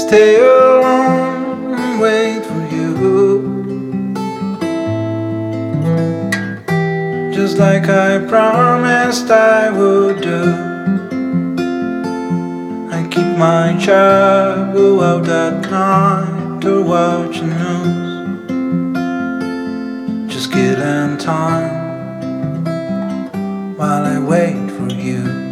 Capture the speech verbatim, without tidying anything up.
stay alone and wait for you, just like I promised I would do. I keep my job, go out at night or watch the news, just killing time while I wait for you.